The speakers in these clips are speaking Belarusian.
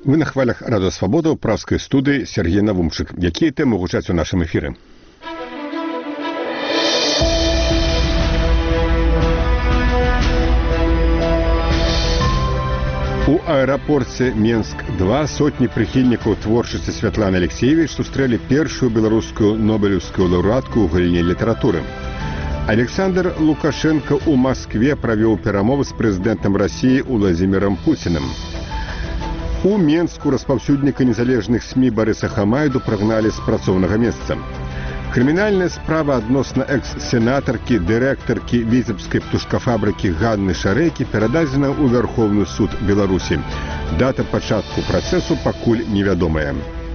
Вы на хвалях Радио Свобода ў пражскай студыі Сергей Навумчык. Якія тэмы гучаць у нашым эфіры? У аэрапорце Менск-2 сотні прыхільнікаў творчасці Святланы Алексеевіч сустрэлі першую беларускую нобелеўскую лаўрэатку ў галіне літаратуры. Александр Лукашенко ў Маскве правёў перамовы з прэзідэнтам Расіі Уладзімірам Пуціным. У Менску распаўсюдніка незалежных СМІ Барыса Хамайду прагналі з працоўнага месца. Крымінальная справа адносна экс-сенатаркі, дырэктаркі віцебскай птушкафабрыкі Ганны Шарэйкі перададзена ў Вярхоўны суд Беларусі. Дата пачатку працэсу пакуль невядомая.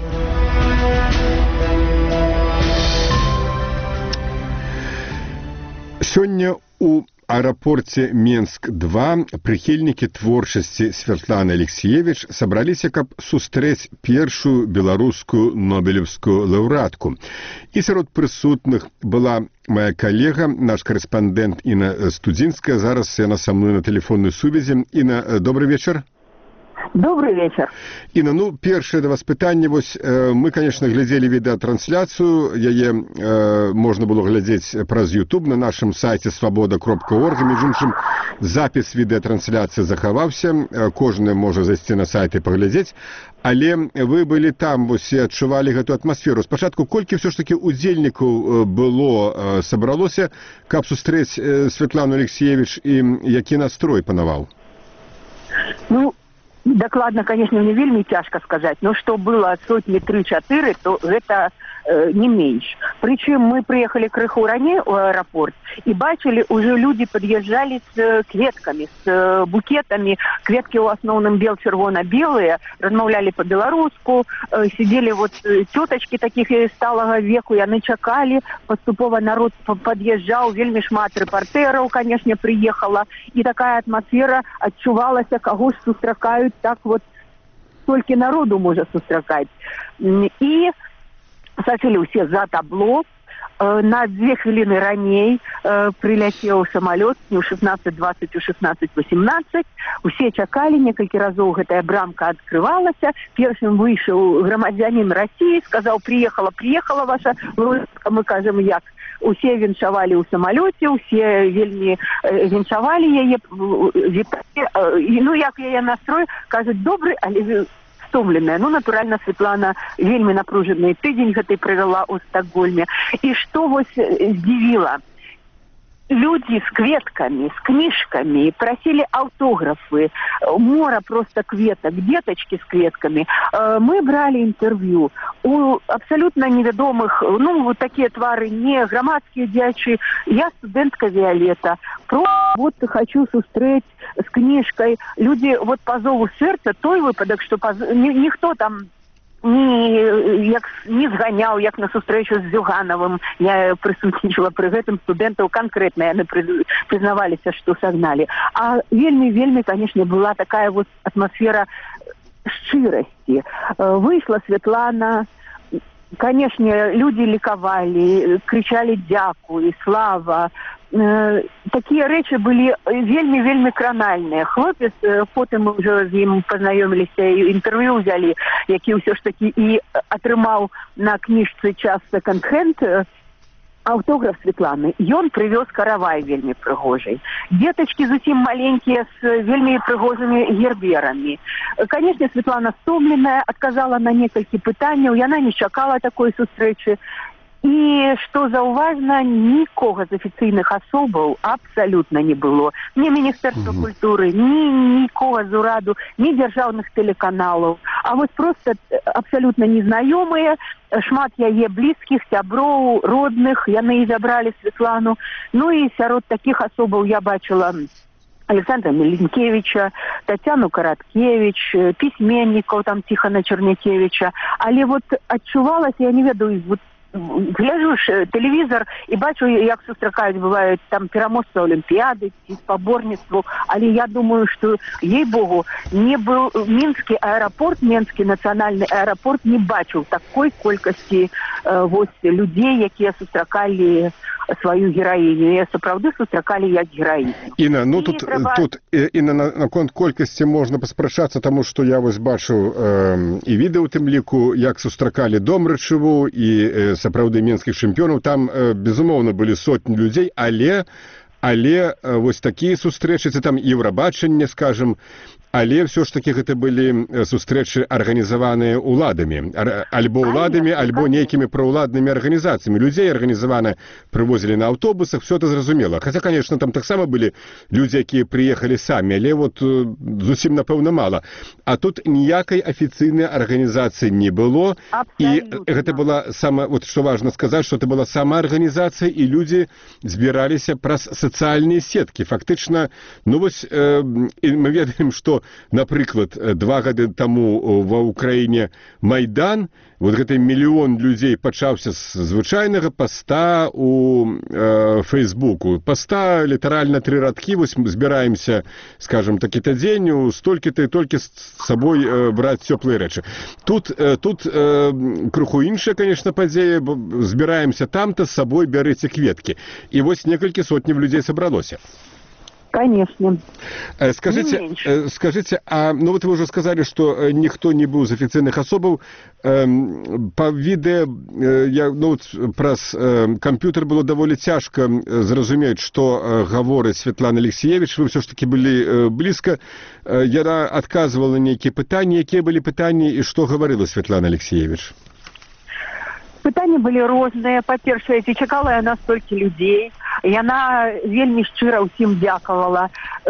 Сёння у аэрапорце Менск-2 прыхільнікі творчасці Святланы Алексеевіч сабраліся, каб сустрэць першую беларускую нобелеўскую лаўрэатку. І сярод прысутных была моя калега, наш корэспандэнт Інна Студзінская. Зараз яна са мной на тэлефоннай сувязі. Інна, добрый вечар. Добрый вечер. Інна, першае да вас пытанне. Мы, конечно, глядзелі відэатрансляцыю. Яе можна было глядзець праз YouTube на нашым сайце svoboda.org. Між іншым, запіс відэатрансляцыі захаваўся. Кожны можа зайсці на сайт і паглядзець. Але вы былі там, і адчувалі гэту атмасферу. Спачатку, колькі ўсё ж такі удзельнікаў было, сабралося, каб сустрэць Святлану Алексеевіч, і які настрой панаваў? Дакладна, конечно, мне вельмі цяжка сказаць, но што было сотні 3-4, то гэта не менш. Прычым мы прыехалі крыху раней у аэрапорт і бачылі, уже люди пад'язджалі з кветкамі, з букетамі. Кветкі ў асноўным бел-чырвона-белыя, размаўлялі па-беларуску, сидзелі цётачкі такіх сталага веку, яны чакалі, паступова народ пад'язджаў, вельмі шмат рэпартэраў, конечно, прыехала, і такая атмасфера адчувалася, каго ж сустракаюць, так столькі народу можа сустракаць. І сачылі ўсе за табло. На 2 хвіліны раней прыляцеў самалёт не ў 16:20, у 16:18. Усе чакалі, некалькі разоў гэтая брамка адкрывалася. Першым выйшаў грамадзянін Расіі, сказаў: приехала ваша лаўрэатка. Мы кажам, як? Усе віншавалі ў самалёце, усе вельмі віншавалі яе, як яе настрой, кажуць, добры, але стомленая. Натуральна, Святлана вельмі напружаны тыдзень гэтай правяла ў Стакгольме. І што здзівіла? Люди с кветками, с книжками просили автографы, мора просто кветок, деточки с кветками. Мы брали интервью у абсолютно неведомых, такие твары, не громадские дячи. Я студентка Виолетта. Просто хочу сустрэць с книжкой. Люди по зову сердца, той выпадок, что никто там не зганяў, як на сустрэчу з Зюганавым. Я прысутнічала пры гэтым, студэнтаў канкрэтна яны прызнаваліся, што сагналі. А вельмі, конечно, была такая атмасфера шчырасці. Выйшла Святлана, конечно, люди лікавалі, кричали «Дзякуй», «Слава». Такія рэчы былі вельмі кранальныя. Хлопец, потым мы ўжо з ім пазнаёміліся і інтэрв'ю ўзялі, які ўсё ж такі і атрымаў на кніжцы «Час секонд-хенд» аўтограф Святланы. Ён прывёз каравай вельмі прыгожай. Деточкі зусім маленькія з вельмі прыгожымі герберамі. Конечно, Святлана стомленая, адказала на некалькі пытанняў, яна не чакала такой сустрэчы. І, што заўважна, нікога з афіцыйных асобаў абсалютна не было. Ні Міністэрства культуры, ні нікога з ураду, ні дзяржаўных тэлеканалаў. А просто абсалютна незнаёмыя, шмат яе блізкіх, сяброў, родных, яны і забралі Святлану. І сярод такіх асобаў я бачыла Александра Меленкевича, Татьяну Караткевич, письменников, Тихона Чернякевича. Але адчувалася, я не ведаю, гляжу ж тэлевізор і бачу, як сустракаюць, бываюць там пераможцы Олімпіяды ці спаборніцтву, але я думаю, што, ей-богу, не быў мінскі аэрапорт, мінскі нацыянальны аэрапорт не бачыў такой колькасці людзей, якія сустракалі сваю гераіню. І сапраўды сустракалі як гераіню. Інна, ну тут Інна, наконт колькасці можна паспрачацца, таму што я вось бачыў і відэо ў тым ліку, як сустракалі Домрачеву і сапраўды мінскіх чэмпіёнаў. Там, безумоўна, былі сотні людзей, але вось такія сустрэчы, це там Еўрабачанне, скажем, але ўсё ж такі гэта былі сустрэчы арганізаваныя ўладамі, альбо ўладамі, альбо нейкімі праўладнымі арганізацыямі. Людзей арганізавана прывозілі на аўтобусах, все это зразумела. Хаця, конечно, там таксама былі людзі, якія прыехалі самі, але вот зусім, напэўна, мала. А тут ніякай афіцыйнай арганізацыі не было. Абсолютно. І гэта была вот што важна сказаць, што это была самаарганізацыя, і людзі збіраліся праз сацыяльныя сеткі. Фактычна, ну вось, мы ведаем, што напрыклад, 2 гады таму ва ўкраіне Майдан, вот гэты мільён людзей пачаўся з звычайнага паста у Фейсбуку. Паста літаральна 3 радкі, вось збіраемся, скажем, такі-то дзень, столькі-то і толькі з сабой браць цёплыя рэчы. Тут крыху іншая, конечно, падзея, збіраемся там-то, з сабой бярыце кветкі. І вось некалькі сотняў людзей сабралося. Конечно. Скажите, ну вот вы уже сказали, что никто не был из официальных особов. По видео, ну вот праз компьютер было довольно тяжко зразумець, что говорит Светлана Алексеевич. Вы все ж таки были близко. Я отказывала на некие пытания. Какие были пытания и что говорила Светлана Алексеевич? Пытанні былі розныя. Па-першае, ці чакала яна столькі людзей. Яна вельмі шчыра ўсім дзякавала.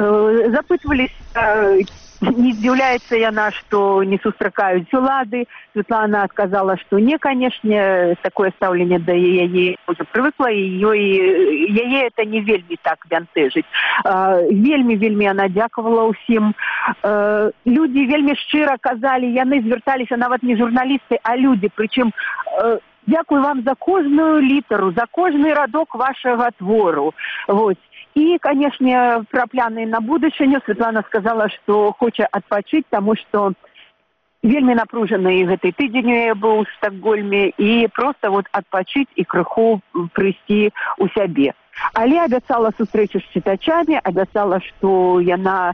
Запытваліся, не здзіўляецца яна, што не сустракаюць улады. Светлана сказала, што не, канешне, такое стаўленне да яе уже прывыкла, і яе это не вельмі так бянтэжыць. Вельмі яна дзякавала ўсім. Людзі вельмі шчыра казалі, яны звярталіся нават не журналісты, а людзі, прычым дзякую вам за кожную літару, за кожны радок вашага твору. Вот. І, канешне, пра планы на будучыню Светлана сказала, што хоча адпачыць, таму што вельмі напружаны гэты тыдзень у яе быў у Стакгольме, і проста вот адпачыць і крыху прыйсці ў сябе. Але абяцала сустрэчу з чытачамі, абяцала, што яна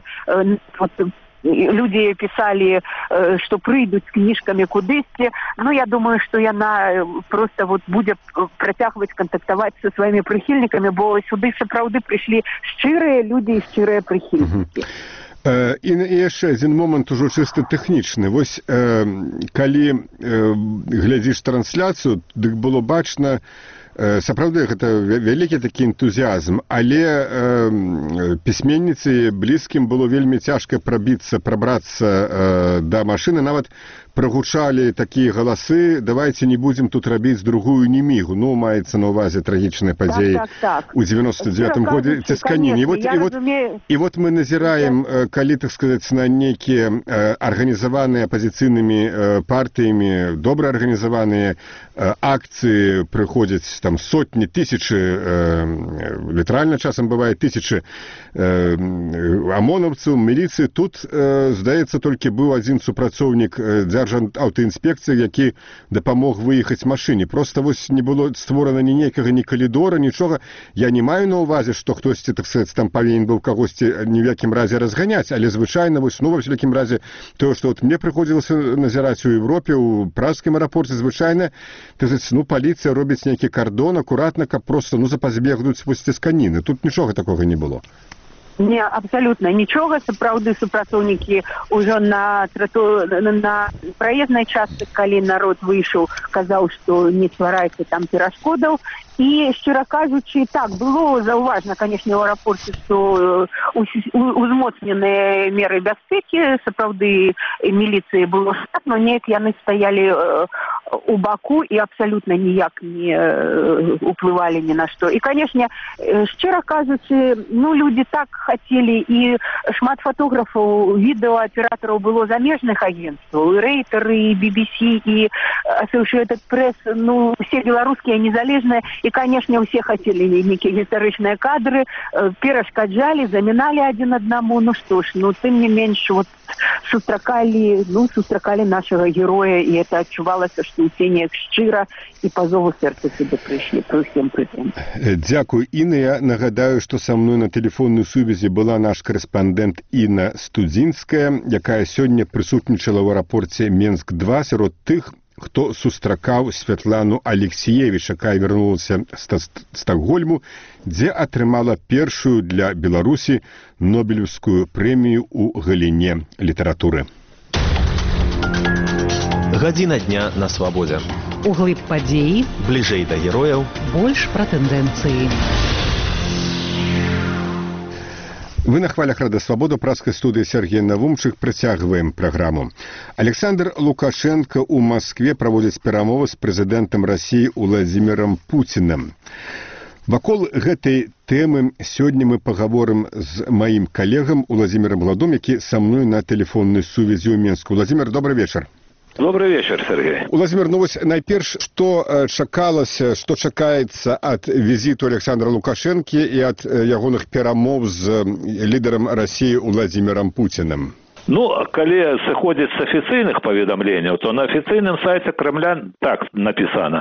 люди писали, что прыйдуць з кніжкамі кудысьці. Ну, я думаю, что яна просто вот будзе працягваць кантактаваць со сваімі прыхільнікамі, бо сюды сапраўды прыйшлі шчырыя людзі і шчырыя прыхільнікі. І яшчэ адзін момант ужо чыста тэхнічны. Вось калі глядзіш трансляцыю, дык было бачна, сапраўды гэта вялікі такі энтузіазм, але пісьменніцы блізкім было вельмі цяжка прабрацца да машыны. Нават прогучалі такія галасы: давайте не будем тут рабіць другую немігу. Ну, маецца на ўвазе трагічныя падзеі у 99-м годзе Цісканін. І вот мы назіраем, калі, так сказаць, на нейкія арганізаваныя апазіцыйнымі партыямі, добра арганізаваныя акцыі прыходзяць там сотні, тысячы, літаральна часам бывае тысячы амонаўцаў, міліцыі. Тут, здаецца, толькі быў адзін супрацоўнік аўтаінспекцыі, які дапамог выехаць машыне. Просто вось не было створана ні нейкага, ні калідора, нічога. Я не маю на ўвазе, што хтосьці, так сказаць, там павінен быў кагосьці ні в якім разе разганяць, але звычайна, вось, ну, ва всякім разе, тое, што вот мне прыходзілася назіраць у Европе, у пражскім аэрапорце, звычайна, так сказаць, ну, паліцыя робіць нейкі кардон акуратна, каб просто, ну, запазбегнуць вось Цісканіны. Тут нічога такога не было. Не, абсолютно нічога. Сапраўды супрацоўнікі ўжо на праезнай частцы, калі народ выйшаў, казаў, што не стварайце там перашкодаў. І, щиро кажучи, так, було зауважено, конечно, в аэропорте, что узмоцнены меры безпеки, сапраўды милиции было штат, но неяк яны стояли у баку и абсолютно ніяк не уплывали ни на что. И, конечно, щиро кажучи, люди так хотели, и шмат фотографов, видеооператоров было замежных агентств, и Рейтер, и BBC, и Associated Press, все белорусские незалежные, и, конечно, все хотели некие историчные кадры, перешкоджали, заминали один одному, что ж, тем не меньше, сустракали нашего героя, и это отчувалось, что все неяк шчыра и по зову сердца сюда пришли, при всем при том. Дякую, Інна. Я нагадаю, што са мной на тэлефоннай сувязі была наш корэспандэнт Інна Студзінская, якая сёння прысутнічала ў аэрапорце Менск-2 сярод тых, хто сустракаў Святлану Алексіевіч, якая вярнулася з Стакгольму, дзе атрымала першую для Беларусі Нобелеўскую прэмію ў галіне літаратуры. Гадзіна дня на свабодзе. Углыб падзеі, Бліжэй да герояў, больш пра тэндэнцыі. Вы на хвалях Рада Свабода, праскай студыі Сергей Навумчык, працягваем праграму. Александр Лукашенко ў Маскве праводзіць перамовы з прэзідэнтам Расіі Уладзімірам Пуцінам. Вакол гэтай тэмы сёння мы пагаворым з маім калегам Уладзімірам Гладом, які са мной на тэлефоннай сувязі ў Менску. Уладзімір, добрый вечар. Добрый вечер, Сергей. Уладзімір, найперш, што чакалася, што чакаецца ад візіту Александра Лукашэнкі і ад ягоных перамоў з лідарам Расіі Уладзімірам Пуцінам? Калі сыходзіць з афіцыйных паведамленняў, то на афіцыйным сайце Кремля так напісана.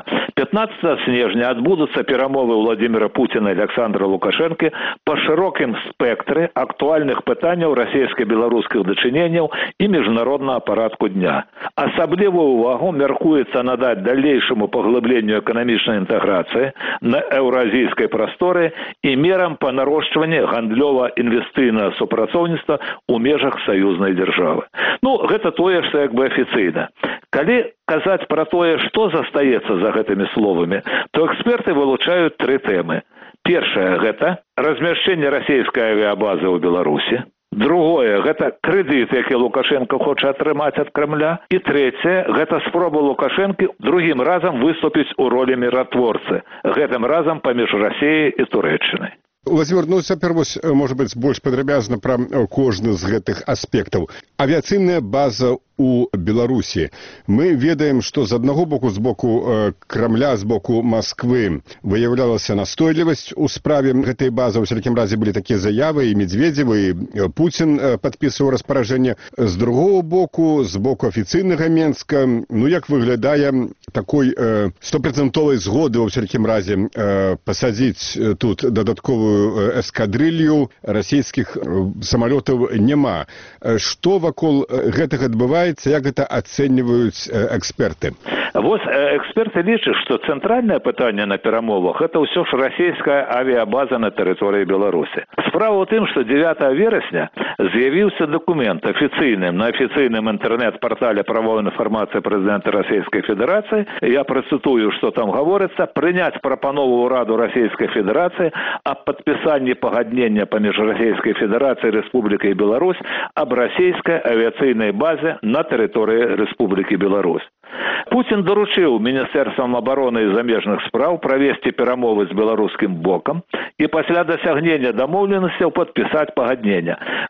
15 снежня адбудуцца перамовы Владимира Путина и Александра Лукашенко па шырокім спектры актуальных пытанняў расійска-беларускіх дачыненняў і міжнароднага парадку дня. Асаблівую ўвагу мяркуецца надаць далейшаму паглыбленню эканамічнай інтэграцыі на еўразійскай прасторы і мерам па нарошчванні гандлёва-інвестыйнага супрацоўніцтва ў межах саюзнай дзяржавы. Гэта тое, што як бы афіцыйна. Калі казаць пра тое, што застаецца за гэтымі словамі, то эксперты вылучаюць 3 тэмы. Першае – гэта размяшчэнне расійскай авіабазы ў Беларусі. Другое – гэта крэдыт, які Лукашенко хоча атрымаць ад Кремля. І трэцяе – гэта спроба Лукашенкі другім разам выступіць у ролі міратворцы. Гэтым разам паміж Расіяй і Турэччынай. Уладзімір, цяпер можа быць больш падрабязна пра кожны з гэтых аспектаў. Авіяцыйная база у Беларусі. Мы ведаем, што з аднаго боку, з боку Крамля, з боку Масквы выяўлялася настойлівасць у справе гэтай базы. У всякім разе былі такія заявы, і Медведзеў, і Пуцін падпісваў распараджэнне. З другого боку, з боку афіцыйнага Менска, як выглядае такой 100% згоды, у всякім разе, пасадзіць тут дадатковую эскадрылью расійскіх самалётаў няма. Што вакол гэтага адбываецца? Як гэта ацэньваюць эксперты? Эксперты лічаць, што цэнтральнае пытанне на перамовах – гэта ўсё ж расійская авіабаза на тэрыторыі Беларусі. Справа ў тым, што 9 верасня з'явіўся дакумент афіцыйным на афіцыйным інтэрнэт-партале правовой інфармацыі прэзідэнта Расійскай Федэрацыі. Я працытую, што там гаворыцца: прыняць прапанову ўраду Расійскай Федэрацыі аб падпісанні пагаднення паміж Расійскай Федэрацыяй і Рэспублікай Беларусь аб расійскай авіяцыйнай базе на тэрыторыі Рэспублікі Беларусь. Пуцін даручыў Міністэрствам абароны і замежных спраў правесці перамовы з беларускім бокам і пасля дасягнення дамоўленасцяў падпісаць пагаднення.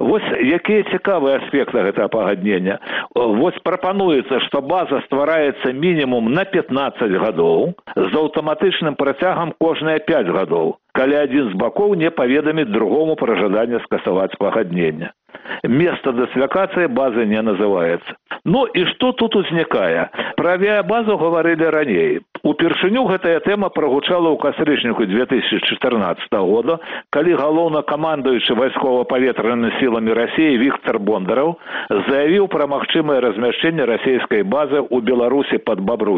Якія цікавыя аспекты гэтага пагаднення? Прапануецца, што база ствараецца мінімум на 15 гадоў з аўтаматычным працягам кожныя 5 гадоў, калі адзін з бакоў не паведаміць другому пра жаданне скасаваць пагаднення. Место дыслакацыі базы не называецца. І што тут узнікае? Пра авіябазу гаварылі раней. Упершыню гэтая тэма прагучала ў кастрычніку 2014 года, калі галоўнакамандуючы вайскова-паветранымі сіламі Расіі Віктор Бондараў заявіў пра магчымае размяшчэнне расійскай базы ў Беларусі пад Бабруйскам.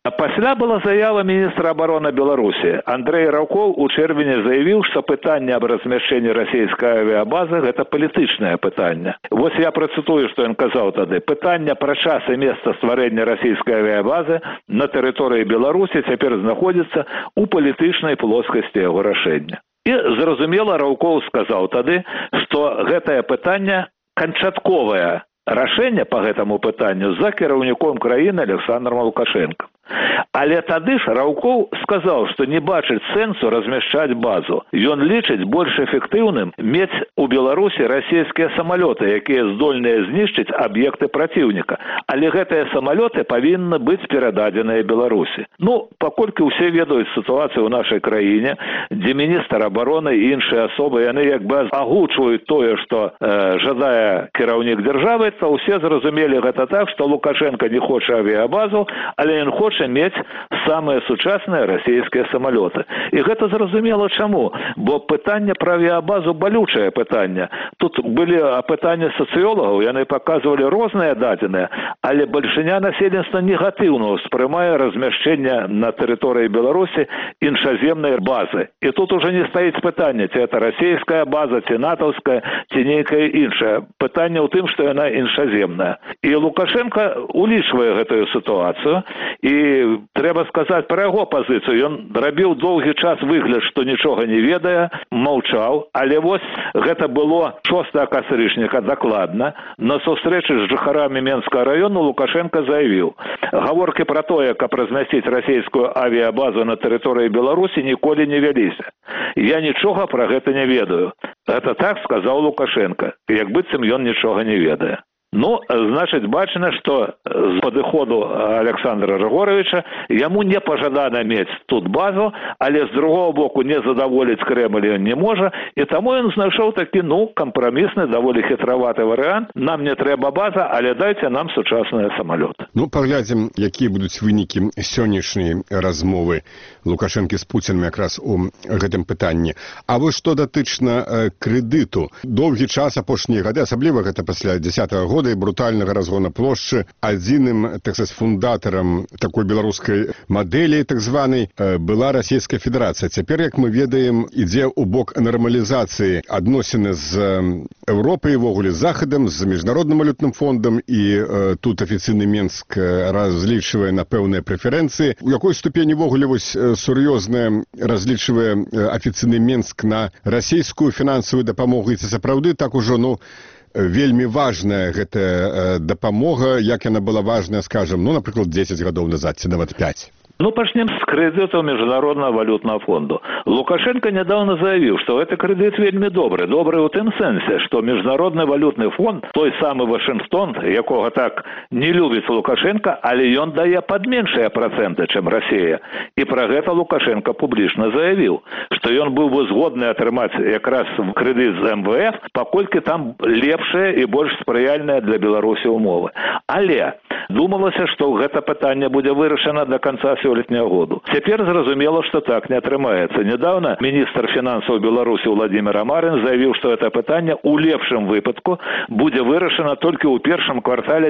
Пасля была заява міністра обороны Беларусі. Андрей Раўкоў у чэрвені заявіў, што пытанне аб размяшчэнні расійскай авіябазы – гэта палітычнае пытанне. Вось я працытую, што ён казаў тады. Пытанне пра час і месца стварэння расійскай авіябазы на тэрыторыі Беларусі цяпер знаходзіцца ў палітычнай плоскасці яго рашэння. І, зразумела, Раўкоў сказаў тады, што гэтае пытанне канчатковае рашэнне па гэтаму пытанню за кіраўніком краіны Александром Лукашенком. Але тады ж Раўкоў сказаў, што не бачыць сэнсу размяшчаць базу. Ён лічыць больш эфектыўным мець у Беларусі расійскія самалёты, якія здольныя знішчыць аб'екты праціўніка. Але гэтыя самалёты павінны быць перададзеныя Беларусі. Паколькі ўсе ведаюць сітуацыю ў нашай краіне, дзе міністр абароны і іншыя асобы, яны як бы агучваюць тое, што жадае кіраўнік дзяржавы, то ўсе зразумелі гэта так, што Лукашенко не хоча авіябазу, але ён хоча мець самыя сучасныя расійскія самалёты. І гэта зразумела чаму? Бо пытанне пра авіябазу балючае пытанне. Тут былі апытанні сацыёлагаў, яны паказвалі розныя дадзеныя, але бальшыня насельніцтва негатыўна ўспрымае размяшчэнне на тэрыторыі Беларусі іншаземнай базы. І тут уже не стаіць пытанне, ці гэта расійская база, ці натаўская, ці нейкая іншая. Пытанне ў тым, што яна іншаземная. І Лукашенко улічвае гэтую сітуацыю, і трэба сказаць пра яго пазіцыю. Ён рабіў доўгі час выгляд, што нічога не ведае, маўчаў, але вось гэта было 6 кастрычніка дакладна. На сустрэчы з жыхарамі Менскага раёну Лукашенко заявіў: гаворкі пра тое, каб размясціць расійскую авіябазу на тэрыторыі Беларусі, ніколі не вяліся. Я нічога пра гэта не ведаю. Гэта так сказаў Лукашенко, як быццам ён нічога не ведае. Значыць, бачна, што з падыходу Александра Григоровича яму не пажадана мець тут базу, але з другого боку не задаволіць Крэмль ён не можа, і таму ён знайшоў такі, кампрамісны, даволі хітраваты варыянт. Нам не трэба база, але дайце нам сучасныя самалёты. Паглядзім, якія будуць вынікі сённяшняй размовы Лукашэнкі з Пуцінам якраз у гэтым пытанні. А вось што датычна крэдыту. Доўгі час, апошнія гады, асабліва гэта пасля 10-го года, брутальнага разгона плошчы, адзіным, так сказаць, фундатарам такой беларускай мадэлі, так званай, была Расійская Федэрацыя. Цяпер, як мы ведаем, ідзе ў бок нармалізацыі адносіны з Еўропай, ввогуле з Захадам, з Міжнародным валютным фондам, і тут афіцыйны Менск разлічвае на пэўныя прэферэнцыі. У якой ступені ввогуле вось сур'ёзна разлічвае афіцыйны Менск на расійскую фінансавую дапамогу, і ці сапраўды так ужо, вельмі важная гэтая дапамога, як яна была важная, скажем, напрыклад, 10 гадоў назад, ці нават 5. Пачнем з крэдытаў Міжнароднага валютнага фонду. Лукашенко нядаўна заявіў, што гэты крэдыт вельмі добры. Добры ў тым сэнсе, што Міжнародны валютны фонд, той самы Вашынгтон, якога так не любіць Лукашенко, але ён дае пад меншыя працэнты, чым Расія. І пра гэта Лукашенко публічна заявіў, што ён быў бы згодны атрымаць якраз крэдыт з МВФ, паколькі там лепшыя і больш спрыяльныя для Беларусі ўмовы. Але думалася, што гэта пытанне будзе вырашана да канца сёлетняга году. Цяпер зразумела, што так не атрымаецца. Нядаўна міністр фінансаў Беларусі Владзімір Амарын заявіў, што гэта пытанне ў лепшым выпадку будзе вырашана толькі ў першым квартале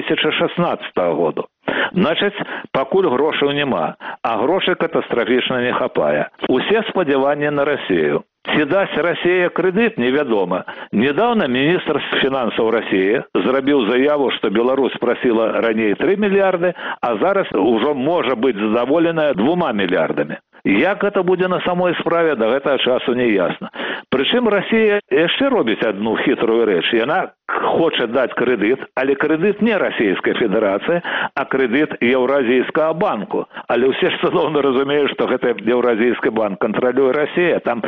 2016 году. Значыць, пакуль грошаў няма, а грошай катастрафічна не хапае. Усе спадзяванні на Расію. Ці дасць Расія крэдыт, невядома. Недаўна міністр фінансаў Расіі зрабіў заяву, што Беларусь прасіла раней 3 мільярды, а зараз ужо можа быць задаволеная 2 мільярдамі. Як гэта будзе на самой справе, да гэтага часу не ясна. Прычым Расія яшчэ робіць адну хітрую рэч. Яна хоча даць крэдыт, але крэдыт не Расійскай Федэрацыі, а крэдыт Еўразійскага банку. Але ўсе ж цудоўна разумеюць, што гэты Еўразійскі банк кантралюе Расія. Там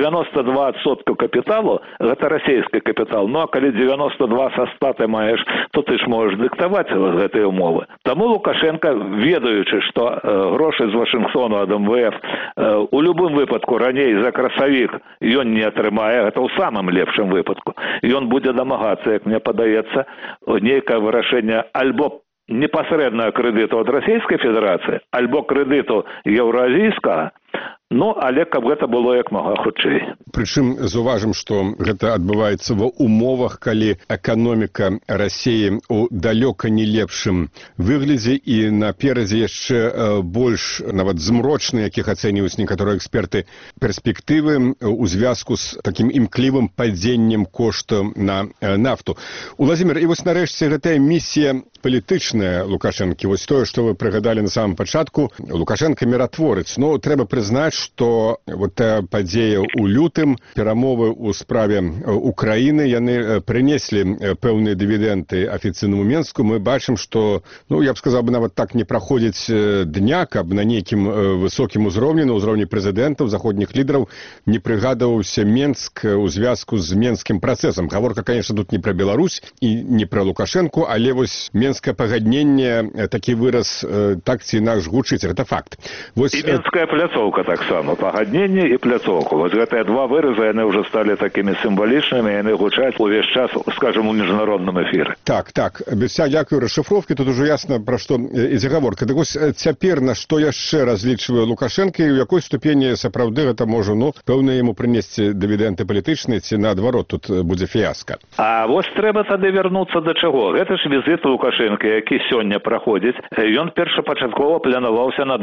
92% капіталу – гэта расійскі капітал. А калі 92 са 100 ты маеш, то ты ж можаш дыктаваць гэтыя умовы. Таму Лукашенко, ведаючы, што грошы з Вашынгтону ад МВФ у любым выпадку раней за красавік ён не атрымае, гэта ў самым лепшым выпадку. Ён будзе дамагацца, як мне падаецца, нейкае вырашэнне альбо непасрэднага крэдыту ад Расійскай Федэрацыі, альбо крэдыту еўразійскага, Ну, але каб гэта было як мага хутчэй. Прычым заўважым, што гэта адбываецца ва умовах, калі эканоміка Расіі у далёка не лепшым выглядзе і наперадзе яшчэ больш нават змрочныя, якіх ацэньваюць некаторыя эксперты, перспектывы у звязку з такім імклівым падзеннем кошту на нафту. Уладзімір, і вось нарэшце гэтая місія палітычная Лукашэнкі, вось тое, што вы прыгадалі на самом пачатку, Лукашенко міратворец. Ну, трэба прызнаць, што вот тая падзея ў лютым, перамовы ў справе Украіны, яны прынеслі пэўныя дывідэнды афіцыйнаму Менску. Мы бачым, што, ну, я б сказаў бы, нават так не праходзіць дня, каб на нейкім высокім узроўні, на ўзроўні прэзідэнтаў, заходніх лідараў не прыгадваўся Менск у звязку з менскім працэсам. Гаворка, конечно, тут не пра Беларусь і не пра Лукашэнку, але вось менскае пагадненне, такі выраз так ці інакш гучыць, гэта факт. Вось... І менская пляцоўка таксама, пагадненне і пляцоўку. Вось гэтыя два выразы, яны ўжо сталі такімі сімвалічнымі, яны гучаць увесь час, скажем, у міжнародным эфіры. Так. Без всякой расшифровки, тут уже ясно, пра што ідзе гаворка. Так вось цяпер на што яшчэ разлічвае Лукашенко і ў якой ступені сапраўды гэта можа, ну, пэўна яму прынесці дывідэнды палітычныя, ці наадварот тут будзе фіяска. А вось трэба тады вярнуцца да чаго? Гэта ж візіт Лукашенка, які сёння праходзіць, ён першапачаткова планаваўся на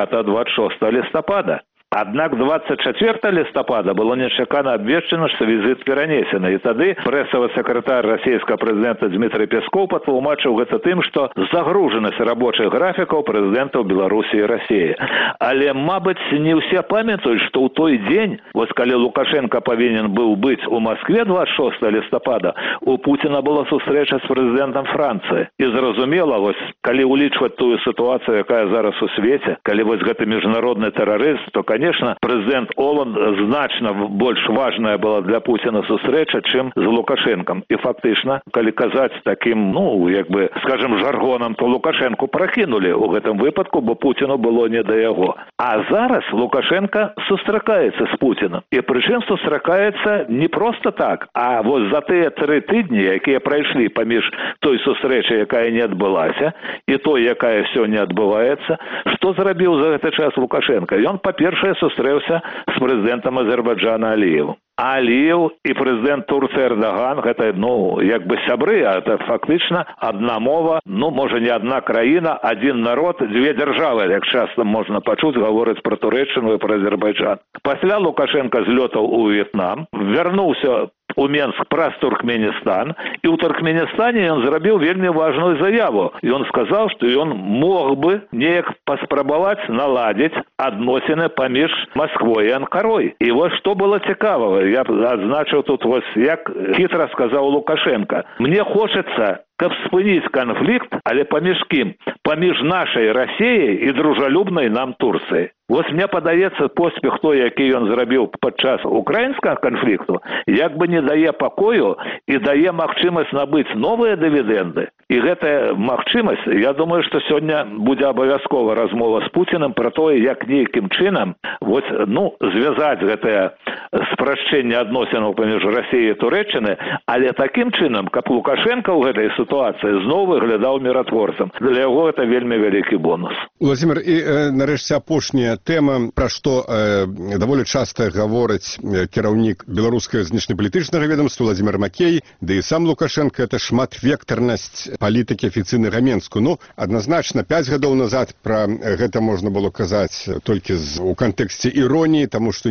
25-26 лістапада. Аднак 24 лістапада было нечакана абвешчана, што візіт перанесены. І тады прэсавы сакратар расійскага прэзідэнта Дмітрый Пескоў патлумачыў гэта тым, што загружанасць рабочых графікаў прэзідэнтаў Беларусі і Расіі. Але, мабыць, не ўсе памятаюць, што ў той дзень, вось калі Лукашенко павінен быў быць у Маскве 26 лістапада, у Пуціна была сустрэча з прэзідэнтам Францыі. І зразумела, вось, калі ўлічваць тую сітуацыю, якая зараз у свеце, калі вось гэты міжнародны тэрарызм, то, конечно, президент Оланд значно больш важная была для Путина сустрэча, чым з Лукашенком. І фактычна, калі казаць таким, ну, як бы, скажем, жаргонам, то Лукашенку пракінули у гэтым выпадку, бо Путину было не до яго. А зараз Лукашенко сустракаецца з Путиным. І прычым сустракаецца не просто так, а вот за тыя 3 тыдні, якія прайшлі паміж той сустрэчай, якая не адбылася, і той, якая сёння адбываецца, што зрабіў за гэты час Лукашенко? Ён, па-першае, сустрэўся з прэзідэнтам Азербайджана Аліевым. Аліев і прэзідэнт Турцыі Эрдаган, гэта, ну, як бы сябры, а это фактычна адна мова, ну, можа, не адна краіна, адзін народ, 2 дзяржавы, як часта можна пачуць, гаворыць пра Турэччыну і пра Азербайджан. Пасля Лукашенко злётаў у В'етнам, вярнуўся у Менск праз Туркменістан, і ў Туркменістане ён зрабіў вельмі важную заяву. Ён сказаў, што ён мог бы неяк паспрабаваць наладзіць адносіны паміж Масквой і Анкарой. І вось што было цікавага, я адзначыў тут, вось як хітра сказаў Лукашенко. Мне хочацца, каб спыніць канфлікт, але паміж кім? Паміж нашай Расіяй і дружалюбнай нам Турцыяй. Вось мне падаецца, поспех той, які ён зрабіў падчас украінскага канфлікту, як бы не дае пакою і дае магчымасць набыць новыя дывідэнды. І гэтая магчымасць, я думаю, што сёння будзе абавязкова размова з Пуціным пра тое, як нейкім чынам вось, ну, звязаць гэтае спрашчэнне адносінаў паміж Расіяй і Турэччыны, але такім чынам, каб Лукашенко ў гэтай сітуацыі зноў выглядаў міратворцам. Для яго гэта вельмі вялікі бонус. Уладзімір, і нарэшце апошняя тэма, пра што даволі часта гаворыць кіраўнік беларускага знешнепалітычнага ведомства Владзімір Макей, ды і сам Лукашенко, это шматвектарнасць палітыкі афіцыйнага Менску. Ну, адназначна, 5 гадоў назад пра гэта можна было казаць толькі у кантэксце іроніі, таму што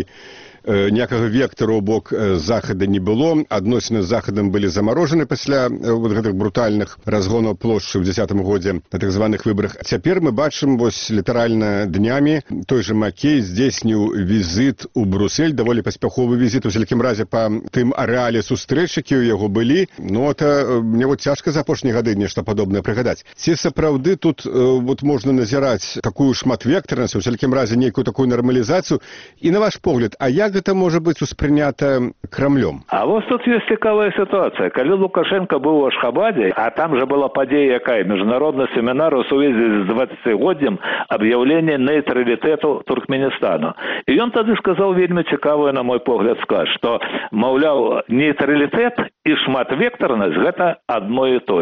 ніякага вектару ў бок захада не было. Адносіны з захадам былі замарожаны пасля вот гэтых брутальных разгонаў плошчы ў 10-м годзе на так званых выбарах. Цяпер мы бачым, вось літаральна днямі той же Макей здзейсніў візіт у Бруссель, даволі паспяховы візіт, у всякім разе па тым арэале сустрэч, які ў яго былі. Ну, это мне вот цяжка за апошнія гады нешта падобнае прыгадаць. Ці сапраўды тут вот можна назіраць такую шматвектарнасць, у всякім разе нейкую такую нармалізацыю? І на ваш погляд, а як гэта можа быць успрынята Крамлём? А вось тут ёсць цікавая сітуацыя. Калі Лукашенко быў у Ашхабаде, а там же была падзея якая? Міжнародны семінар у сувязі з 20-годдзем аб'яўлення нейтралітэту Туркменістану. І ён тады сказаў вельмі цікавую, на мой погляд, сказ, што, маўляў, нейтралітэт і шматвектарнасць гэта адно і тое ж.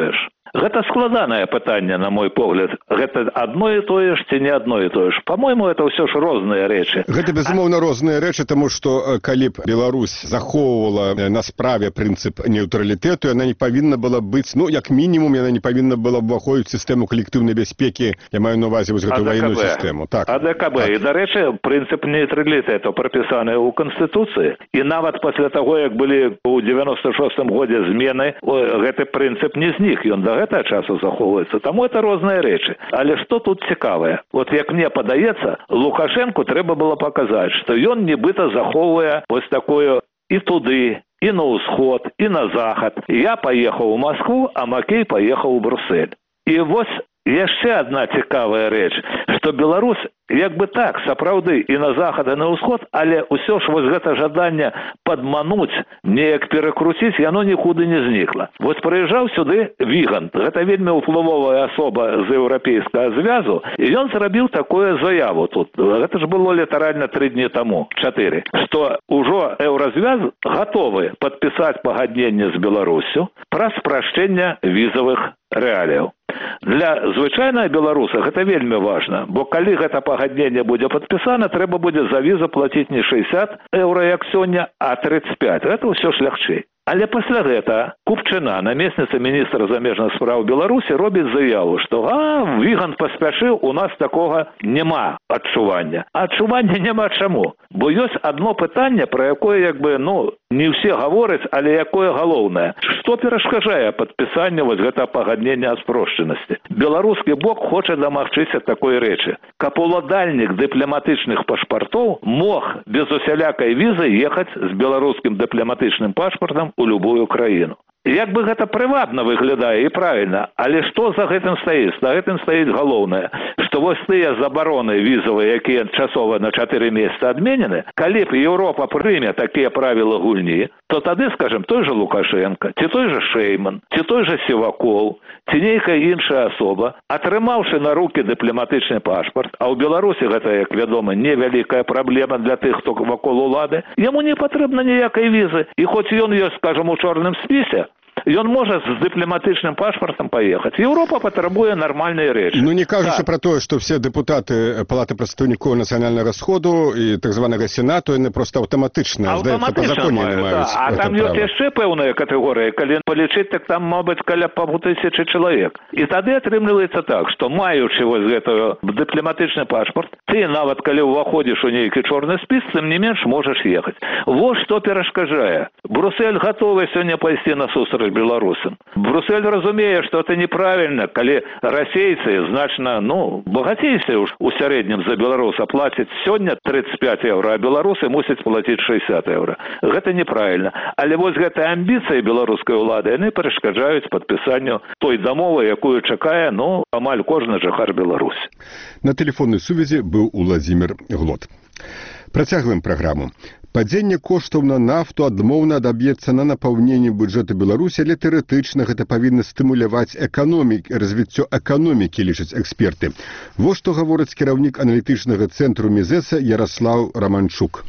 Гэта складанае пытанне, на мой погляд. Гэта адно і тое ж ці не адно і тое ж. По-мойму, это ўсё ж розныя рэчы. Гэта, безумоўна, розныя рэчы, таму што калі б Беларусь захоўвала на справе прынцып нейтралітэту, яна не павінна была быць, ну, як мінімум, яна не павінна была ўваходзіць у сістэму калектыўнай бяспекі, я маю на ўвазе вось гэту ваенную сістэму. Так. АДКБ. Так. І, дарэчы, прынцып нейтралітэту прапісаны ў Канстытуцыі. І нават пасля таго, як былі ў 96-м годзе змены, гэты прынцып не знік, ён да гэтага часу захоўваецца. Таму это розныя рэчы. Але што тут цікавае? Вот як мне падаецца, Лукашенку трэба было паказаць, што ён нібыта захоўвае вось такое і туды, і на ўсход, і на захад. Я паехаў у Маскву, а Макей паехаў у Брусэль. І вось яшчэ адна цікавая рэч, што Беларусь як бы так, сапраўды, і на захад, і на ўсход, але ўсё ж вось гэта жаданне падмануць, неяк перакруціць, яно нікуды не знікла. Вось прыязджаў сюды Вігант, гэта вельмі ўплывовая асоба з еўрапейскага звязу, і ён зрабіў такую заяву тут. Гэта ж было літаральна 3 дні таму, 4, што ўжо еўразвяз гатовы падпісаць пагадненне з Беларуссю пра спрашчэнне візавых рэаліяў. Для звычайнага беларуса гэта вельмі важна, бо калі гэта пагадненне будзе падпісана, трэба будзе за візу плаціць не 60 еўра, як сёння, а 35. Гэта ўсё ж лягчэй. Але пасля гэта Купчына, намесніца міністра замежных спраў Беларусі, робіць заяву, што Вігант паспяшыў, у нас такога няма адчування. А адчування няма чаму? Бо ёсць адно пытанне, пра якое, як бы, не ўсе гавораць, але якое галоўнае. Што перашкаджае падпісанню вось гэта пагаднення о спрошчанасці? Беларускі бок хоча дамагчыся такой рэчы, каб уладальнік дыпламатычных пашпартоў мог без усялякай візы ехаць з беларускім дыпламатычным пашпартам у любую краіну. Як бы гэта прывабна выглядае і правільна, але што за гэтым стаіць? За гэтым стаіць галоўнае, што вось тыя забароны візавыя, якія часова на 4 месяцы адменены, калі б Еўропа прыме такія правілы гульні, то тады, скажем, той же Лукашенко, ці той же Шейман, ці той же Сівакоў, ці нейкая іншая асоба, атрымаўшы на рукі дыпламатычны пашпарт, а ў Беларусі гэта, як вядома, невялікая праблема для тых, хто вакол улады, яму не патрэбна ніякай візы. І хоць ён ёсць, скажем, у чорным спісе, ён можа з дыпламатычным пашпартам паехаць. Еўропа патрабуе нармальныя рэчы. Не кажучы пра тое, што все дэпутаты Палаты прадстаўнікоў нацыянальнага сходу і так званага Сенату, яны проста аўтаматычна, здаецца, па законе не маюць. А там ёсць яшчэ пэўная катэгорыя, калі палічыць, так там, мабыць, каля 5000 чалавек. І тады атрымліваецца так, што маючы вось гэты дыпламатычны пашпарт, ты нават калі ўваходзіш у нейкі чорны спіс, тым не менш можаш ехаць. Вось што перашкаджае. Брусэль гатовы сёння пайсці на сустрэч беларусам. Брусэль разумее, што это неправільна, калі расейцы значна, багацейся у сярэднім за беларуса плацяць сёння 35 еўра, а беларусы мусяць плаціць 60 еўра. Гэта неправільна. Але вось гэтыя амбіцыі беларускай улады, яны перашкаджаюць падпісанню той дамовы, якую чакае, амаль кожны жыхар Беларусі. На тэлефоннай сувязі быў Уладзімір Глот. Працягваем праграму. Падзенне коштаў на нафту адмоўна адаб'ецца на напаўненне бюджэту Беларусі, але тэарэтычна гэта павінна стымуляваць развіццё эканомікі, лічаць эксперты. Вось што гаворыць кіраўнік аналітычнага цэнтру Мізэса Яраслаў Раманчук.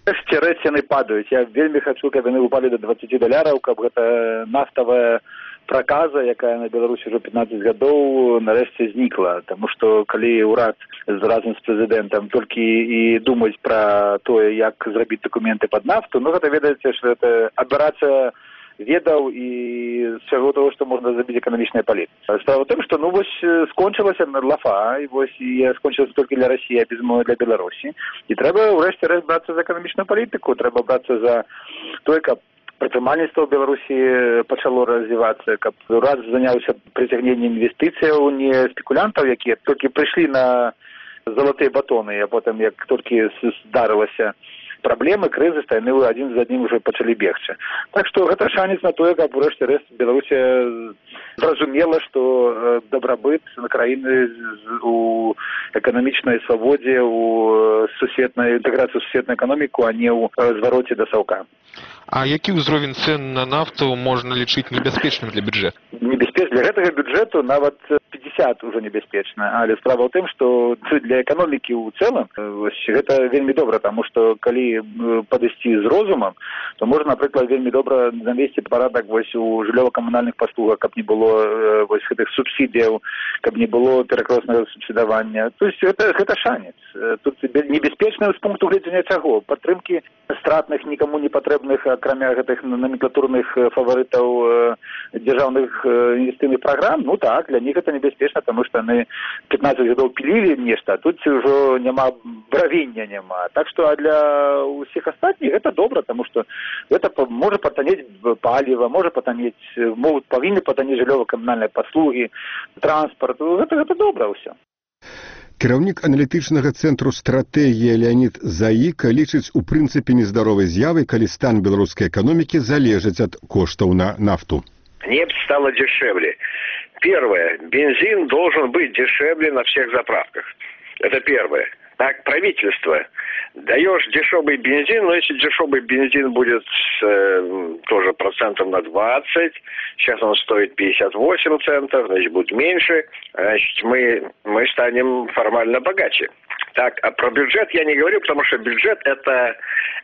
Цены падаюць. Я вельмі хачу, каб яны ўпалі до $20, каб гэта нафтавая праказа, якая на Беларусі ўжо 15 гадоў, нарэшце знікла. Таму што калі ўрад разам з прэзідэнтам толькі і думаць пра тое, як зрабіць дакументы пад нафту, гэта ведаеце, што гэта аберацыя ведаў і всяго того, што можна зрабіць эканамічная палітыка. Справа ў тым, што скончылася лафа, і скончылася толькі для Расіі, а безумоўна для Беларусі. І трэба ўрэшце рэшт брацца за эканамічную палітыку, трэба брацца за тое, каб прадпрымальніцтва ў Беларусі пачало развівацца, каб урад заняўся прыцягненнем інвестыцыяў, не спекулянтаў, якія толькі прыйшлі на залатыя батоны, а потым, як толькі здарылася праблемы, крызіс, яны адзін з адным ўжо пачалі бегчы. Так што гэта шанец на тое, каб урэшце рэшт Беларусі зразумела, што дабрабыт на краіны у эканамічнай свабодзе, у інтэграцыю сусветную эканоміку, а не ў звароце да саўка. А які ўзровень цэн на нафту можна лічыць небяспечным для бюджэту? Небяспечным для гэтага бюджэту нават 50 уже небяспечна, але справа ў тым, што для эканомікі ў цэлым гэта вельмі добра, таму што калі падысці з розумам, то можна, напрыклад, вельмі добра навесці парадак вось у жыллёва-камунальных паслугах, каб не было вось гэтых субсідыяў, каб не было перакроснага субсідавання. То есть гэта шанец. Тут небяспечна з пункту гледжання чаго? Падтрымкі стратных, нікому не патрэбных, акрамя гэтых номенклатурных фаварытаў дзяржаўных інвестыцыйных праграм, ну так, для них это небяспечна, таму што яны 15 гадоў пілілі нешта, а тут ўжо няма бравення няма. Так што а для ўсіх астатніх гэта добра, таму што гэта можа патанець паліва, павінны патанець жыллёва-камунальныя паслугі, транспарт. Гэта добра ўсё. Кіраўнік аналітычнага цэнтру стратэгія Леонид Заіка лічыць у прынцыпе нездаровай з'явай, калі стан беларускай эканомікі залежыць ад коштаў на нафту. Нефть стала дешевле. Первое. Бензин должен быть дешевле на всех заправках. Это первое. Так, правительство. Даешь дешевый бензин, но если дешевый бензин будет тоже процентов на 20, сейчас он стоит 58 центов, значит, будет меньше, значит, мы станем формально богаче. Так, а про бюджет я не говорю, потому что бюджет это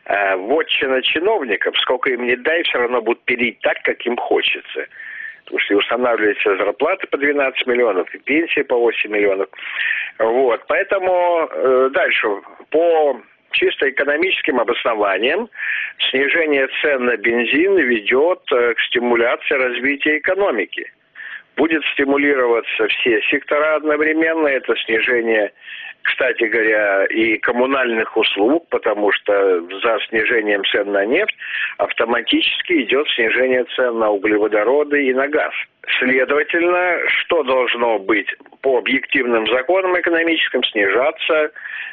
вотчина чиновников. Сколько им не дай, все равно будут пилить так, как им хочется. Потому что и устанавливаются зарплаты по 12 миллионов, и пенсии по 8 миллионов. Вот, поэтому дальше по чисто экономическим обоснованиям снижение цен на бензин ведет к стимуляции развития экономики. Будет стимулироваться все сектора одновременно. Это снижение, кстати говоря, и коммунальных услуг, потому что за снижением цен на нефть автоматически идет снижение цен на углеводороды и на газ. Следовательно, что должно быть по объективным законам экономическим? Снижаться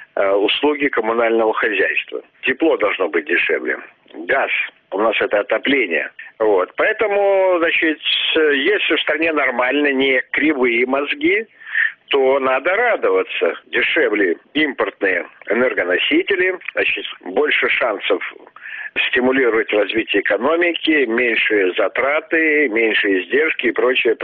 услуги коммунального хозяйства. Тепло должно быть дешевле. Газ. У нас это отопление. Вот. Поэтому, значит, если в стране нормально, не кривые мозги, то надо радоваться. Дешевле импортные энергоносители, значит, больше шансов стимулировать развитие экономики, меньше затраты, меньше издержки и прочее.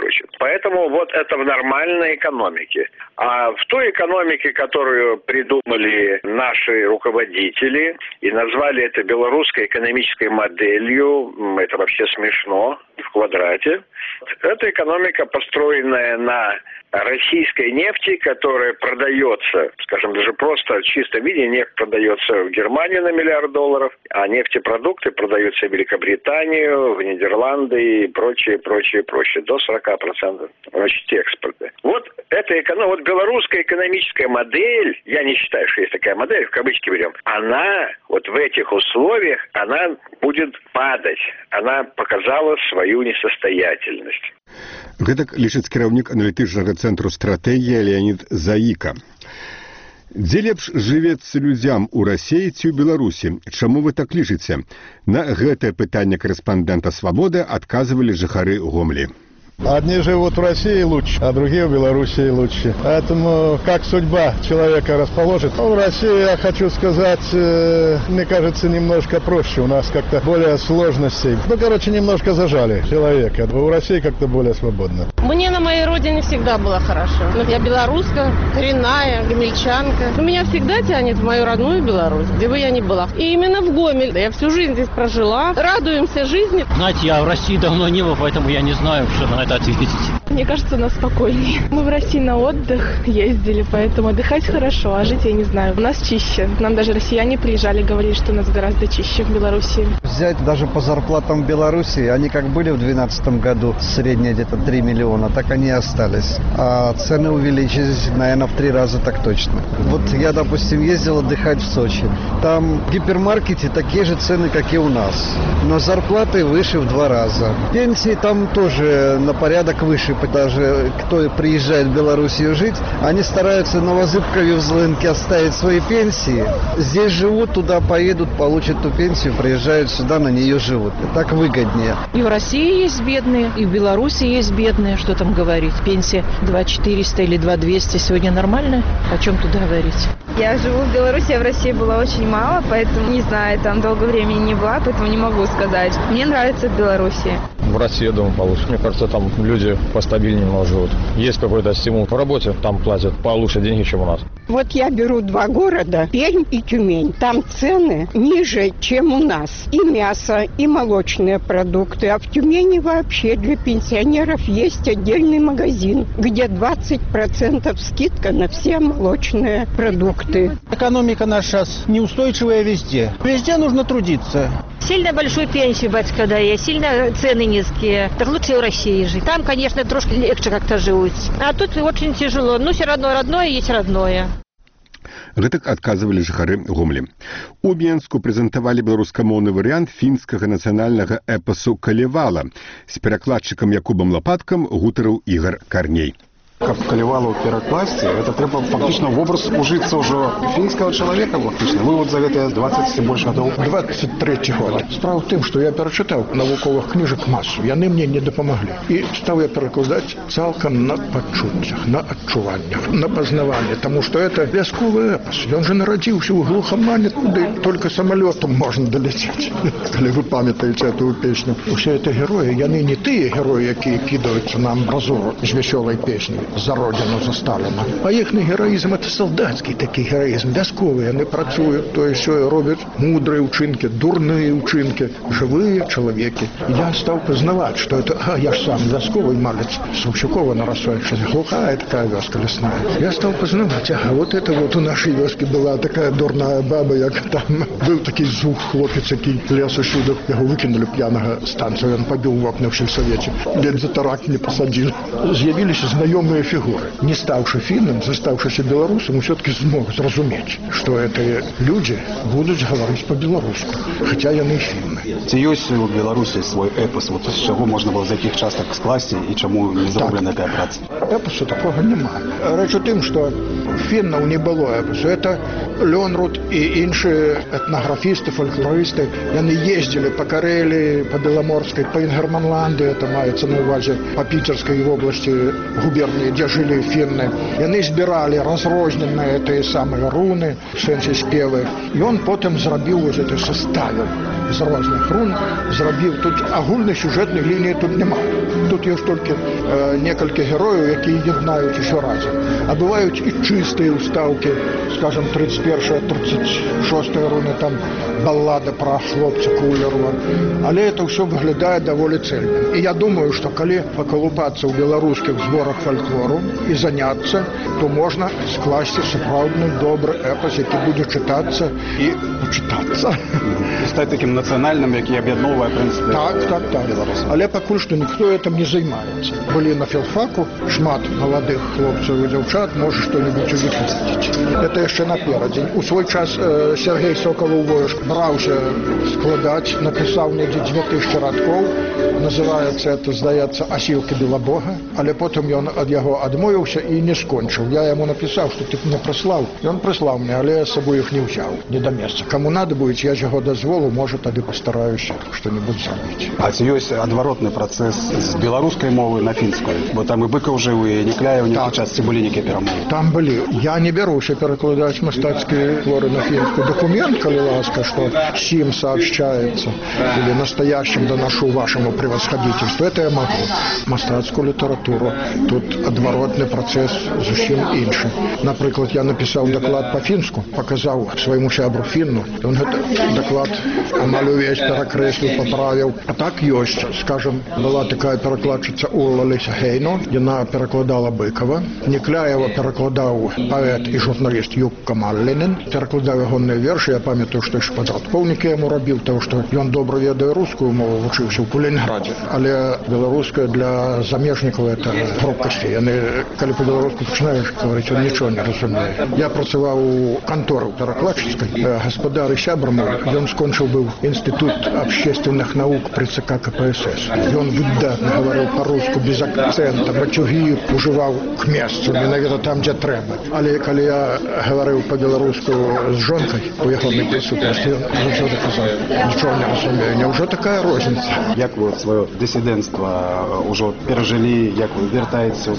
Поэтому вот это в нормальной экономике. А в той экономике, которую придумали наши руководители и назвали это белорусской экономической моделью, это вообще смешно в квадрате. Это экономика, построенная на российской нефти, которая продается, скажем, даже просто в чистом виде нефть продается в Германию на $1 миллиард, а нефтепродукты продаются в Великобританию, в Нидерланды и прочее, до 40%, значит, экспорта. Вот это вот белорусская экономическая модель, я не считаю, что есть такая модель, в кавычки берем, она вот в этих условиях, она будет падать. Она показала свою несостоятельность. Гэтак лічыць кіраўнік аналітычнага цэнтру стратэгія Леонид Заіка. Дзе лепш жывецца людзям у Расіі ці ў Беларусі? Чаму вы так лічыце? На гэтае пытанне корэспандэнта «Свабоды» адказвалі жыхары Гомлі. Одни живут в России лучше, а другие в Белоруссии лучше. Поэтому как судьба человека расположит? В России, я хочу сказать, мне кажется, немножко проще. У нас как-то более сложностей. Немножко зажали человека. В России как-то более свободно. Мне на моей родине всегда было хорошо. Я белоруска, коренная, гомельчанка. Меня всегда тянет в мою родную Беларусь, где бы я ни была. И именно в Гомель. Я всю жизнь здесь прожила. Радуемся жизни. Знаете, я в России давно не был, поэтому я не знаю, что на это ответить. Мне кажется, у нас спокойнее. Мы в России на отдых ездили, поэтому отдыхать хорошо, а жить я не знаю. У нас чище. Нам даже россияне приезжали, говорили, что у нас гораздо чище в Беларуси. Взять даже по зарплатам в Беларуси, они как были в 2012 году, средняя где-то 3 миллиона, так они и остались. А цены увеличились, наверное, в 3 раза так точно. Вот я, допустим, ездил отдыхать в Сочи. Там в гипермаркете такие же цены, как и у нас. Но зарплаты выше в 2 раза. Пенсии там тоже на порядок выше. Даже кто приезжает в Белоруссию жить, они стараются на Новозыбкове в Злынке оставить свои пенсии. Здесь живут, туда поедут, получат ту пенсию, приезжают сюда, на нее живут. И так выгоднее. И в России есть бедные, и в Беларуси есть бедные. Что там говорить? Пенсия 2400 или 2200 сегодня нормально? О чем тут говорить? Я живу в Беларуси, а в России было очень мало, поэтому не знаю, там долго времени не была, поэтому не могу сказать. Мне нравится в Беларуси. В России, я думаю, получше. Мне кажется, там люди постабильнее живут. Есть какой-то стимул по работе, там платят получше деньги, чем у нас. Вот я беру два города, Пермь и Тюмень. Там цены ниже, чем у нас. И мясо, и молочные продукты. А в Тюмени вообще для пенсионеров есть отдельный магазин, где 20% скидка на все молочные продукты. Экономика наша сейчас неустойчивая везде. Везде нужно трудиться. Сильно большую пенсию, батька, дает, сильно цены низкие. Так лучше в России жить. Там, конечно, трошки легче как-то живут. А тут очень тяжело. Ну, все равно родное есть родное. Гэтак адказвалі жыхары Гомлі. У Менску прэзентавалі беларускамоўны варыянт фінскага нацыянальнага эпасу «Калевала». З перакладчыкам Якубам Лапаткам гутарыў Ігор Карней. Как Калевалу перекласти, это треба фактично в образ ужиться уже финского человека. Фактично. Вы вот за это 20 и больше годов. 23 год. Справа в тем, что я перечитал науковых книжек массу, и они мне не допомогли. И стал я перекладать целиком на почуттях, на отчуваннях, на познавание, потому что это вязковый эпос. Он же народился в глухомане, куда только самолетом можно долететь. Если вы памятаете эту песню. Все это герои, они не те герои, которые кидаются на амбразуру с веселой песней за Родину, за Сталина. А їхній героїзм – це солдатський такий героїзм, військовий. Вони працюють, то і що роблять мудрі вчинки, дурні вчинки, живі чоловіки. Я став познавати, що це, я ж сам військовий малець, Савчукова на Росойче, глухая така вёска лесная. Я став познавати, вот это вот у нашій вёскі була така дурна баба, як там був такий зух хлопець, який лез усюди, його викинули п'яного з станції, він побив в окна в сільсовєті, ледь за тарак не посадили. З'явилися знайомі фигуры. Не ставши финном, заставшийся белорусом, он все-таки смог зразуметь, что это люди будут говорить по-белорусски, хотя я не финны. Ці есть у Беларуси свой эпос, вот с чего можно было, з яких часток скласти и чему не зроблена эта операция? Эпосу такого нема. Речь у тем, что финнов не было эпосу. Это Лёнрут и інші этнографисты, фольклористы, они ездили по Карелии, по Беломорской, по Ингерманланде, это мається на увазі, по Питерской области, губернии, где жили финны. И они збирали розрозненные эти самые руны, в сенсі спеви. И он потом зробив ось это составив з різних рун, зробив. Тут агульної сюжетної лінії тут немає. Тут є тільки кілька героїв, які єднають ще разом. А бувають і чисті уставки, скажімо, 31-36 руни, там баллада про хлопця Кулерова. Але це все виглядає доволі цельно. І я думаю, що коли поколупатися в білоруських зборах фольклору і зайнятися, то можна скласти справжній добрий епос, який буде читатися і почитатися. Стати таким національним, який об'єдновує, в принципі, так. Але поки що ніхто цим не займається. Були на філфаку, шмат молодих хлопців і дівчат, може щось увидіти. Це ще напереді. У свій час Сергій Соколов-Воєш брався складати, написав не 2000 радков, називається це, здається, «Осілки Білобога», але потім він від його відмовився і не скончив. Я йому написав, що ти мене прислав, і він прислав мене, але я з собою їх не взяв, не до місця. Кому треба буде, я ж його дозволу, може тоді постараюся щось зробити. А це є відворотний процес з білоруської мови на фінську? Бо там і Биков жив, і Нікляєв, в якій часті були які перемови? Там були. Я не беруся перекладати мистецькі твори на фінську. Документ, коли ласка, що всім сообщається, или настоящим доношу вашому превосходительству, это я могу. Мистецьку літературу. Тут відворотний процес зовсім інший. Наприклад, я написав доклад по-фінську, показав своєму сябру фінну, і він доклад амаль увесь перекреслив, поправив. А так є, скажем, була така перекладчиця Улла Леся Гейно, вона перекладала Бикова. Нікляєва перекладав поет і журналіст Юкка Маллінен, перекладав його вірші. Я пам'ятаю, що ще подратковники йому робив, тому що він добре відає русську мову, вчився в Калінінграді. Але білоруська для заміжників – це гроб костей. Вони, коли по-білоруську починаєш говорити, він нічого не розуміє. Я працював у конторі перекладчицькій. Господар і сябр мой, він скончив був Інститут общественних наук при ЦК КПСС. Він видатно говорив по-русски без акцента, матюги уживав к місцю, навіть там, де треба. Але коли я говорив по-білоруську з жінкою, у його не присутності, він нічого не казав, нічого не розуміє. Невже така різниця? Як ви своє дисидентство вже пережили, як ви вертаєтеся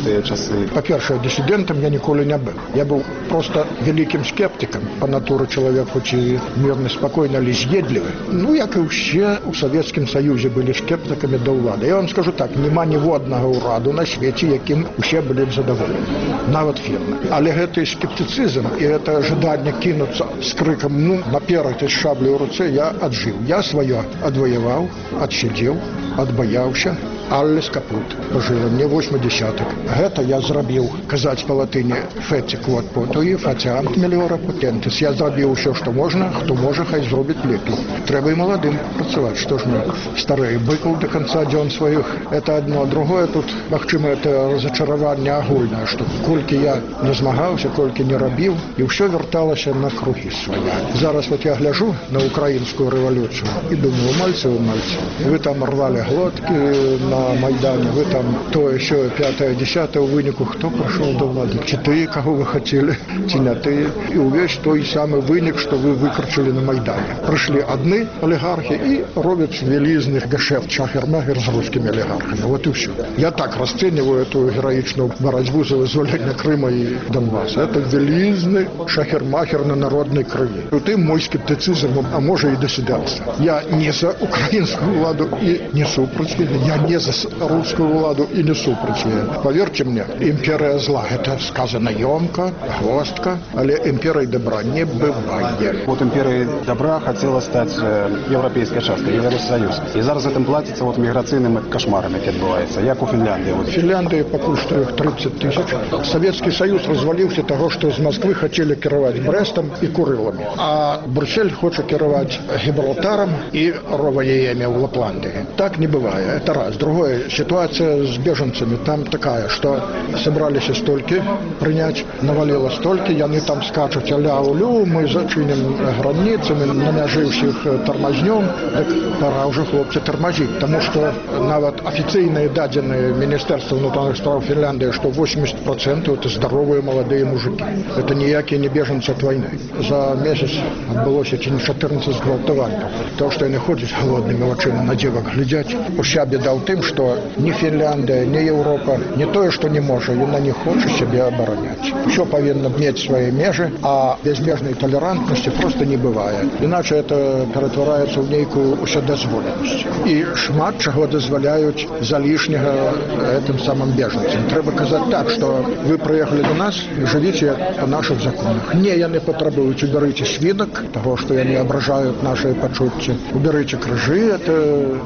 тыя часы? Па-першае, дысідэнтам я ніколі не быў. Я быў проста вялікім скептыкам. Па натуры чалавек хоць і мірны, спакойны, але з'едлівы. Ну, як і ўсе ў Савецкім Саюзе былі скептыкамі да ўлады. Я вам скажу так, няма ніводнага ўраду на свеце, якім усе былі б задаволены. Нават фірмы. Але гэты скептыцызм і гэта жаданне кінуцца з крыкам «ну, наперад з шаблю ў руцэ» я аджыў. Я сваё адваяваў, адсядзеў, адбаяўся, але з капут. Пажыла мне 80-х. Гэта я зрабіў, казаць па латыні «феці квот потуі, фацянт меліора потентис». Я зрабіў усё, што можна, хто можа, хай зробіць лепей. Трэба і маладым працаваць. Што ж мы, старыя, быкаў да канца дзён сваіх. Это одно. Другое тут, магчыма, это разачараванне агульнае, што колькі я не змагаўся, колькі не рабіў, і ўсё вярталася на кругі свае. Зараз вот я гляжу на украінскую рэвалюцыю і думаю, мальцы, вы там рвалі глоткі на Майдане, вы там тое, сёе, 5-е, 10-е, у выніку хто прыйшоў да ўлады? Ці тыя, каго вы хацелі, ці не тыя? І ўвесь той самы вынік, што вы выкручылі на Майдане. Прыйшлі адны алігархі і робяць вялізны гешэфт шахер-махер з рускімі алігархамі. Вот і ўсё. Я так расцэньваю эту гераічную барацьбу за вызваленне Крыма і Донбаса. Это вялізны шахер-махер на народнай крыві. У тым мой скептыцызм, а можа і дысідэнцтва. Я не за украінскую ўладу і не супраць. Я не за рускую ўладу і не супраць. Поверьте мне, імперія зла. Это сказано ёмко, гвоздка, але імперій добра не бывае. Вот імперія добра хотела стаць еўрапейскай часткай, Евросоюз. І зараз гэтым плаціцца вот міграцыйным кошмарам, які адбываецца. Як у Фінляндыі? Вот. Фінляндыі пакуль што іх 30 тысяч. Савецкі Саюз разваліўся таго, што з Москвы хацелі кіраваць Брэстам і Курыламі. А Брюссель хоча кіраваць Гібралтарам і Роваеямі ў Лапландыі. Так не бывае. Это раз. Другое, ситуация с беженцами там такая, что собрались стольки принять, навалило стольки, яны там скачут аля-улю, мы зачиним границами, на мяжи всех тормознем, так пора уже, хлопцы, тормозить, потому что нават официальные даденные Министерства внутренних справ Финляндии, что 80% это здоровые молодые мужики. Это никакие не беженцы от войны. За месяц отбылось эти 14 зґвалтований. То, что они ходят голодными очима на девок глядять, уся беда в тым, что ни Финляндия, ни Европа, не тое, что не может, она не хочет себя оборонять. Все повинно иметь свои межи, а безмежной толерантности просто не бывает. Иначе это перетворяется в некую уседозволенность. И шмат чего дозволяют залишнего этим самым беженцам. Треба казать так, что вы приехали до нас и живите по наших законах. Не, я не потребують, уберите свідок того, что они ображают наши почуття. Уберите крыжи, это